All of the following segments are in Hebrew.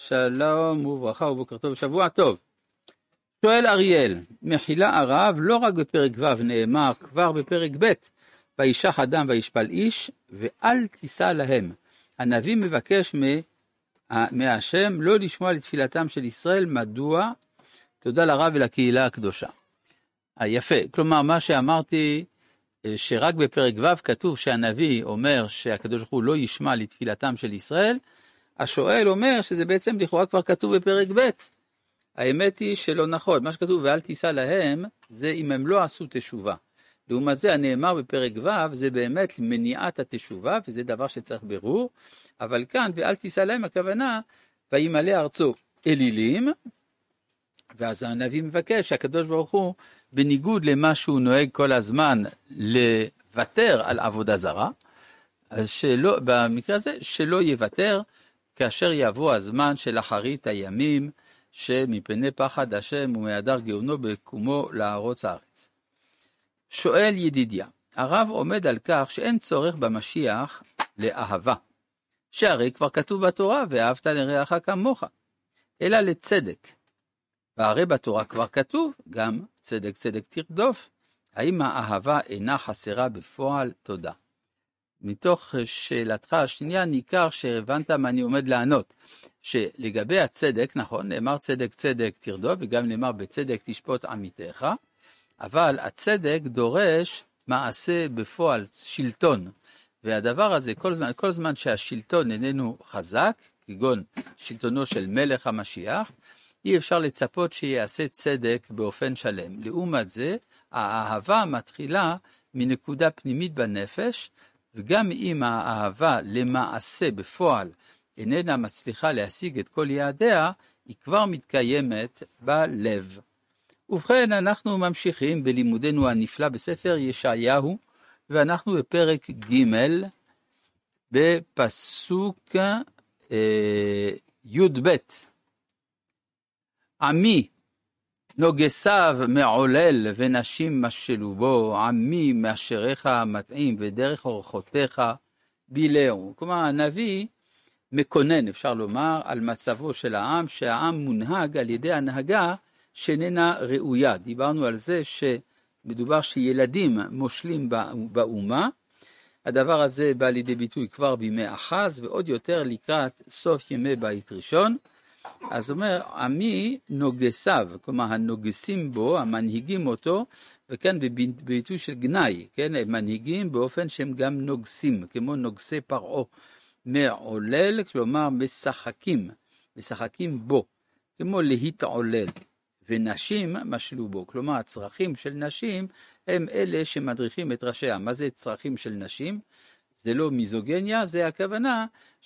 שלום וברכה ובוקר טוב, שבוע טוב. שואל אריאל, מחילה הרב, לא רק בפרק ו' נאמר, כבר בפרק ב', וישח אדם וישפל איש, ואל תישא להם. הנביא מבקש מהשם לא לשמוע לתפילתם של ישראל, מדוע? תודה לרב ולקהילה הקדושה. יפה, כלומר מה שאמרתי, שרק בפרק ו' כתוב שהנביא אומר שהקדוש ברוך הוא לא ישמע לתפילתם של ישראל, השואל אומר שזה בעצם לכאורה כבר כתוב בפרק ב'. האמת היא שלא נכון, מה שכתוב ואל תישא להם, זה אם הם לא עשו תשובה. לעומת זה הנאמר בפרק ו' זה באמת מניעת התשובה, וזה דבר שצריך ברור, אבל כאן ואל תישא להם הכוונה, וימלא ארצו אלילים, ואז הנביא מבקש שהקדוש ברוך הוא, בניגוד למה שהוא נוהג כל הזמן לוותר על עבודה זרה, שלא, במקרה הזה שלא יוותר, כאשר יבוא הזמן של אחרית הימים, שמפני פחד השם ומהדר גאונו בקומו לערוץ הארץ. שואל ידידיה, הרב עומד על כך שאין צורך במשיח לאהבה, שהרי כבר כתוב בתורה, ואהבת לרעך כמוך, אלא לצדק. והרי בתורה כבר כתוב, גם צדק צדק תרדוף. האם האהבה אינה חסרה בפועל? תודה. מתוך שאלתך השנייה ניכר שהבנת מה אני עומד לענות, שלגבי הצדק, נכון, נאמר צדק צדק תרדוף, וגם נאמר בצדק תשפוט עמיתך, אבל הצדק דורש מעשה בפועל, שלטון, והדבר הזה כל זמן שהשלטון איננו חזק, כגון שלטונו של מלך המשיח, אי אפשר לצפות שיעשה צדק באופן שלם. לעומת זה, האהבה מתחילה מנקודה פנימית בנפש, וגם אם האהבה למעשה בפועל איננה מצליחה להשיג את כל יעדיה, היא כבר מתקיימת בלב. ובכן, אנחנו ממשיכים בלימודנו הנפלא בספר ישעיהו, ואנחנו בפרק ג' בפסוק י"ב. עמי נוגסיו מעולל ונשים משלו בו, עמי מאשריך מטעים ודרך אורחותיך בילאו. כלומר, הנביא מקונן, אפשר לומר, על מצבו של העם, שהעם מונהג על ידי הנהגה שאיננה ראויה. דיברנו על זה שמדובר שילדים מושלים באומה, הדבר הזה בא לידי ביטוי כבר בימי אחז, ועוד יותר לקראת סוף ימי בית ראשון. אז אומר, עמי נוגסיו, כלומר הנוגסים בו, המנהיגים אותו, וכאן בביטוי של גנאי, כן, הם מנהיגים באופן שהם גם נוגסים, כמו נוגסי פרעה, מעולל, כלומר משחקים בו, כמו להתעולל, ונשים משלו בו, כלומר הצרכים של נשים הם אלה שמדריכים את ראשי העם. מה זה צרכים של נשים? זה לא מיזוגניה, זה הכוונה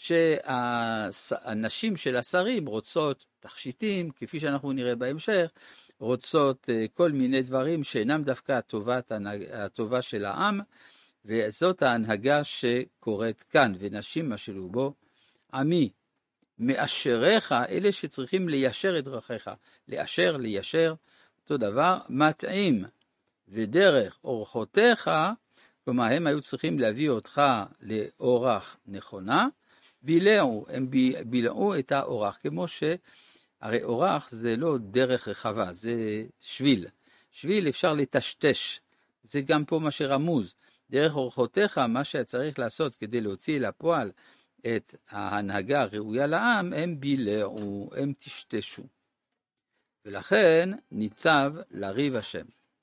שהנשים של השרים רוצות תכשיטים, כפי שאנחנו נראה בהמשך, רוצות כל מיני דברים שאינם דווקא הטובה של העם, וזאת ההנהגה שקורית כאן, ונשים משלו בו. עמי מאשריך, אלה שצריכים ליישר את דרכיך, ליישר, אותו דבר, מטעים ודרך אורחותיך, כלומר, הם היו צריכים להביא אותך לאורח נכונה, בילאו, הם בילאו את האורח, כמו שהרי אורח זה לא דרך רחבה, זה שביל. שביל אפשר לטשטש, זה גם פה מה שרמוז. דרך אורחותיך, מה שצריך לעשות כדי להוציא לפועל את ההנהגה הראויה לעם, הם בילאו, הם תשטשו. ולכן ניצב לריב השם.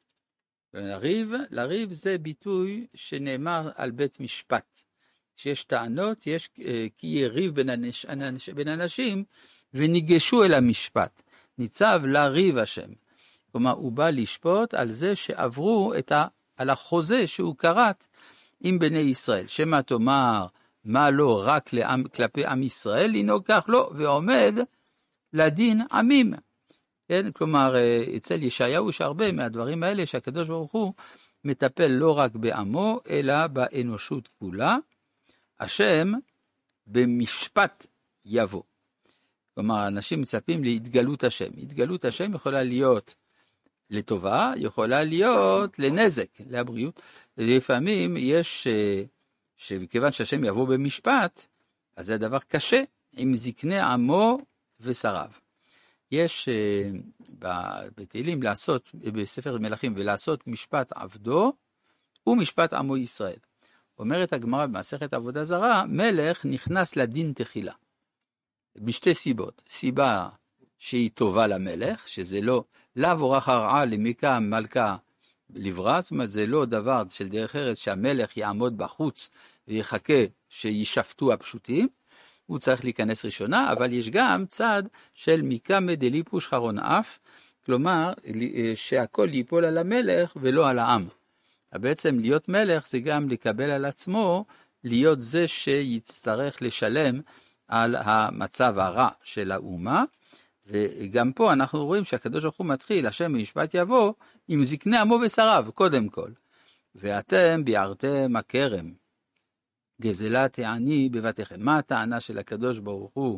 לריב זה ביטוי שנאמר על בית משפט. כשיש טענות, יש כי יריב בין אנשים וניגשו אל המשפט. ניצב לריב השם. כלומר, הוא בא לשפוט על זה שעברו על החוזה שהוא קראת עם בני ישראל. שמה תאמר, מה לא רק כלפי עם ישראל, לנהוג כך לא, ועומד לדין עמים. כן? כלומר, אצל ישעיהו יש הרבה מהדברים האלה שהקדוש ברוך הוא מטפל לא רק בעמו, אלא באנושות כולה. השם במשפט יבוא. כלומר, אנשים מצפים להתגלות השם. התגלות השם יכולה להיות לטובה, יכולה להיות לנזק, לבריאות. לפעמים יש, שכיוון שהשם יבוא במשפט, אז זה דבר קשה עם זקני עמו ושריו. יש בתהילים לעשות, בספר מלכים, ולעשות משפט עבדו ומשפט עמו ישראל. אומרת הגמרא במסכת עבודה זרה, מלך נכנס לדין תחילה. בשתי סיבות. סיבה שהיא טובה למלך, שזה לא, לאו אורח הרעה למיקה מלכה לברא, זאת אומרת, זה לא דבר של דרך ארץ שהמלך יעמוד בחוץ ויחכה שישפטו הפשוטים, הוא צריך להיכנס ראשונה, אבל יש גם צד של מיקמא דליפוש חרון אף, כלומר, שהכל ייפול על המלך ולא על העם. בעצם להיות מלך זה גם לקבל על עצמו, להיות זה שיצטרך לשלם על המצב הרע של האומה, וגם פה אנחנו רואים שהקדוש ברוך הוא מתחיל, השם במשפט יבוא, עם זקני עמו ושריו, קודם כל. ואתם ביערתם הכרם, גזלת העני בבתיכם. מה הטענה של הקדוש ברוך הוא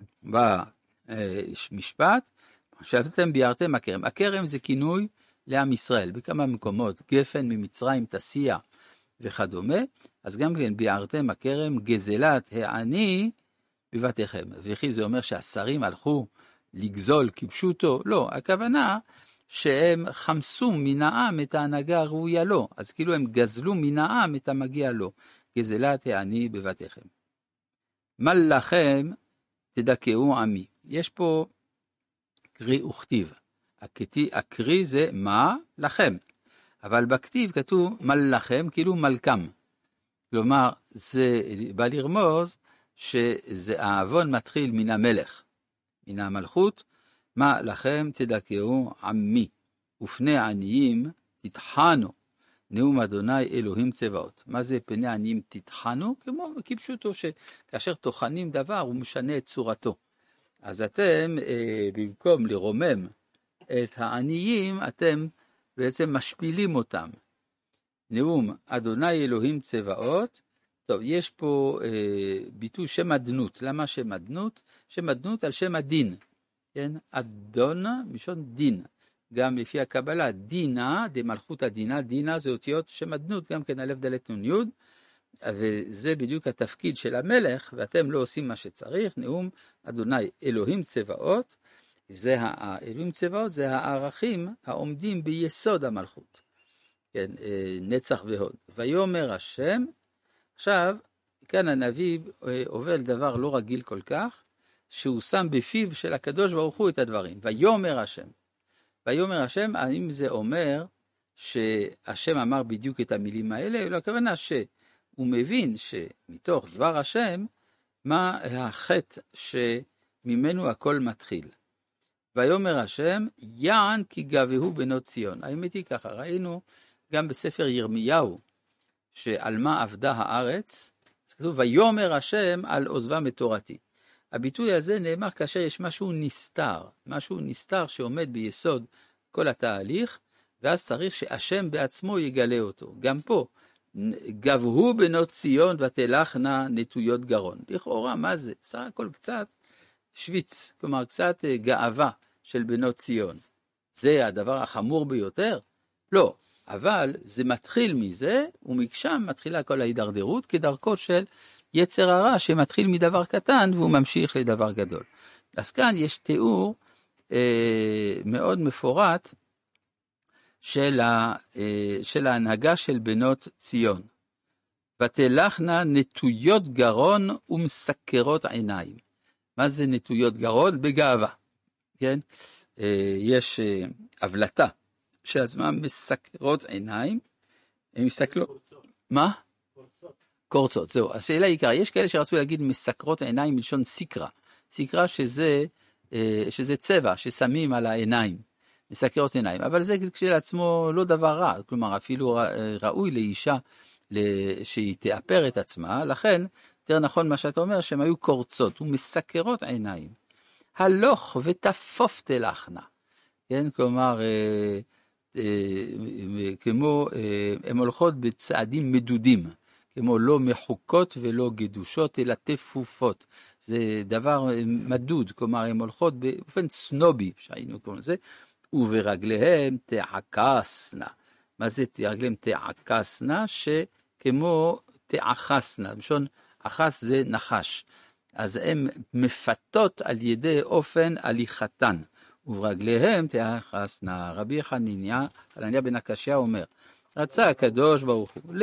במשפט? שאתם ביערתם הכרם. הכרם זה כינוי לעם ישראל, בכמה מקומות, גפן ממצרים, תסיע וכדומה, אז גם כן ביערתם הכרם, גזלת העני בבתיכם. וכי זה אומר שהשרים הלכו לגזול, כיבשו? לא, הכוונה שהם חמסו מן העם את ההנהגה הראויה לו, אז כאילו הם גזלו מן העם את המגיע לו, גזלת העני בבתיכם. מה לכם תדכאו עמי. יש פה קרי וכתיב. הקרי זה מה לכם, אבל בכתיב כתוב מה לכם, כאילו מלכם. כלומר, זה בא לרמוז שזה העוון מתחיל מן המלך, מן המלכות. מה לכם תדכאו עמי, ופני עניים תטחנו, נאום אדוני אלוהים צבאות. מה זה פני עניים תטחנו? כפשוטו שכאשר טוחנים דבר הוא משנה את צורתו. אז אתם במקום לרומם את העניים, אתם בעצם משפילים אותם. נאום אדוני אלוהים צבאות. טוב, יש פה ביטוי שם אדנות. למה שם אדנות? שם אדנות על שם הדין. כן? אדון משון דין. גם לפי הקבלה, דינה, דמלכות הדינה, דינה זה אותיות שם אדנות, גם כן אלף דלת נון יוד, וזה בדיוק התפקיד של המלך, ואתם לא עושים מה שצריך. נאום אדוני אלוהים צבאות, אלוהים צבאות זה הערכים העומדים ביסוד המלכות. כן, נצח והוד. ויאמר השם, עכשיו, כאן הנביא עובר לדבר לא רגיל כל כך, שהוא שם בפיו של הקדוש ברוך הוא את הדברים. ויאמר השם. ויאמר השם, האם זה אומר שהשם אמר בדיוק את המילים האלה? לא, הכוונה שהוא מבין שמתוך דבר השם, מה החטא שממנו הכל מתחיל. ויאמר השם, יען כי גבהו בנות ציון. האמת היא ככה, ראינו גם בספר ירמיהו, שעל מה עבדה הארץ, אז כתוב, ויאמר השם על עוזבם את תורתי. הביטוי הזה נאמר כאשר יש משהו נסתר שעומד ביסוד כל התהליך, ואז צריך שהשם בעצמו יגלה אותו. גם פה, גבהו בנות ציון ותלכנה נטויות גרון. לכאורה, מה זה? סך הכל קצת שוויץ, כלומר קצת גאווה של בנות ציון. זה הדבר החמור ביותר? לא, אבל זה מתחיל מזה, ומשם מתחילה כל ההידרדרות כדרכו של יצר הרע שמתחיל מדבר קטן והוא ממשיך לדבר גדול. אז כאן יש תיאור מאוד מפורט של ההנהגה של בנות ציון. ותלכנה נטויות גרון ומסקרות עיניים. מה זה נטויות גרון? בגאווה. כן? יש הבלטה שעצמן מסקרות עיניים. הם מסתכלות. מה? קורצות, זהו. השאלה העיקר, יש כאלה שרצו להגיד מסקרות עיניים מלשון סיקרה. סיקרה שזה צבע ששמים על העיניים, מסקרות עיניים. אבל זה כשלעצמו לא דבר רע, כלומר אפילו ראוי לאישה שהיא תאפר את עצמה, לכן יותר נכון מה שאתה אומר, שהן היו קורצות ומסקרות עיניים. הלוך ותפוף תלכנה. כן, כלומר, כמו, הן הולכות בצעדים מדודים. כמו לא מחוקות ולא גדושות, אלא תפופות. זה דבר מדוד, כלומר, הן הולכות באופן סנובי, שהיינו קוראים לזה, וברגליהם תעקסנה. מה זה רגליהם תעקסנה? שכמו תעחסנה, משון אחס זה נחש. אז הן מפתות על ידי אופן הליכתן, וברגליהם תיחסנה. רבי חנניה בן הקשיא אומר, רצה הקדוש ברוך הוא